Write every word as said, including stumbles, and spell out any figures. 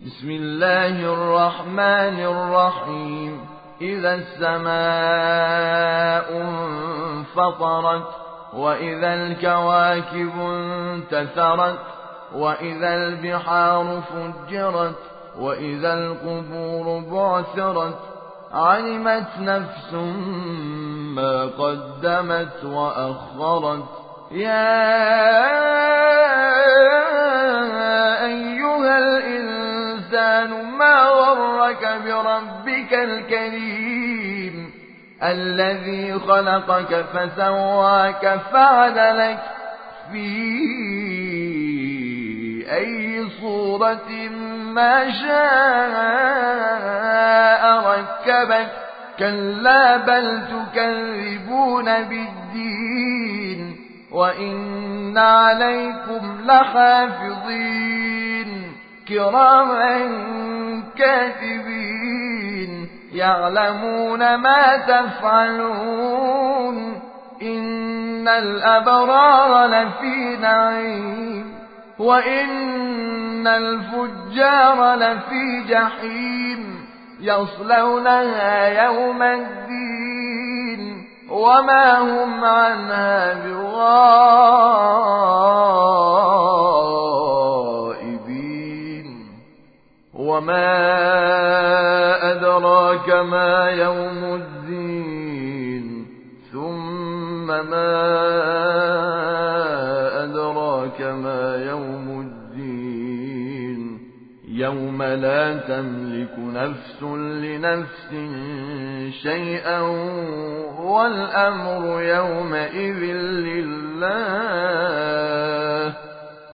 بسم الله الرحمن الرحيم إذا السماء انفطرت وإذا الكواكب انتثرت وإذا البحار فجرت وإذا القبور بعثرت علمت نفس ما قدمت وأخرت يا أيها الإنسان ما غرك بربك الكريم الذي خلقك فسواك فعدلك في أي صورة ما شاء ركبك كلا بل تكذبون بالدين وإن عليكم لحافظين كراما كاتبين يعلمون ما تفعلون إن الأبرار لفي نعيم وإن الفجار لفي جحيم يصلونها يوم الدين وما هم عنها بغائبين وما أدراك ما يوم الدين ثم ما أدراك ما يوم الدين يوم لا تملك نفس لنفس شيئا والأمر يومئذ لله